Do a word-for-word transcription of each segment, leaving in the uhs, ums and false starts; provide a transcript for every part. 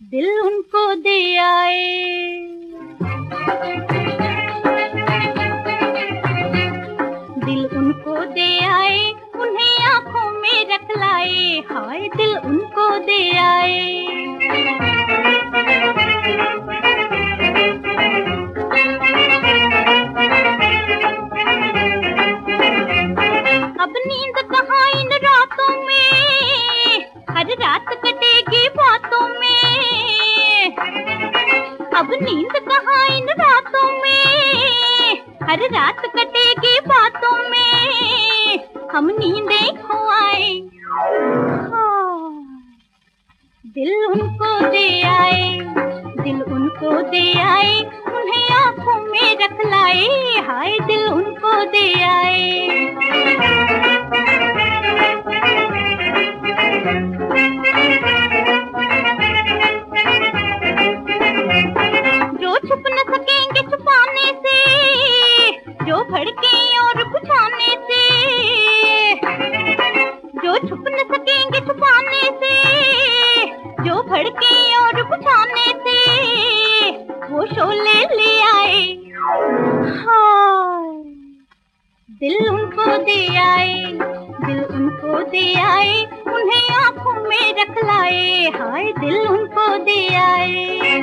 दिल उनको दे आए। दिल उनको दे आए, उन्हें आंखों में रख लाए, हाय दिल उनको दे आए। अब नींद कहाँ इन रातों में, हर रात कटेगी बातों में। अब नींद कहाँ इन रातों में, हर रात कटेगी बातों में। हम नींदें खोआए, दिल उनको दे आए। दिल उनको दे आए, उन्हें आंखों में रख लाए, हाय दिल उनको दे आए। जो छुप न सकेंगे छुपाने से, जो भड़के और बुझाने से। जो छुप न सकेंगे छुपाने से, जो भड़के और बुझाने से। वो शोले ले आए, हाय दिल उनको दे आए। दिल उनको दे आए, उन्हें आंखों में रख लाए, हाय दिल उनको दे आए।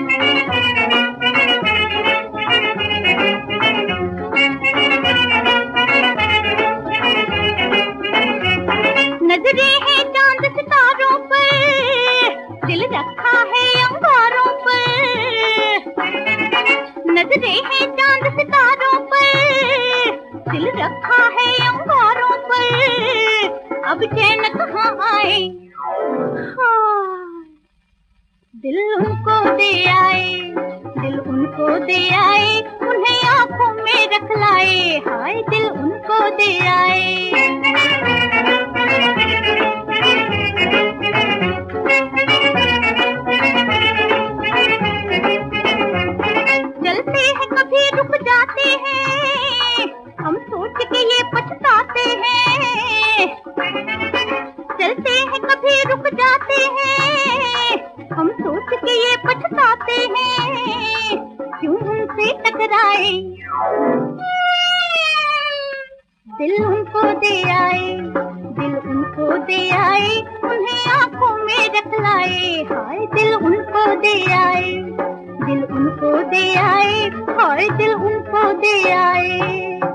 नजरे हैं चांद सितारों पर, दिल रखा है अंगारों पर। नजरे हैं चांद सितारों पर, दिल रखा है अंगारों पर। अब चैन कहाँ आए, दिल उनको दे आए। दिल उनको दे आए, उन्हें आंखों में रख लाए, हाय दिल उनको दे आए। चलते हैं कभी रुक जाते हैं, हम सोच के ये पछताते हैं। चलते हैं कभी रुक जाते हैं, हम सोच के ये पछताते हैं। क्यों उनसे टकराए, दिल उनको दे आए। दिल उनको दे आए, उन्हें आंखों में रख लाए, हाय दिल उनको दे आए। दिल उनको दे आए, हाय दिल उनको दे आए।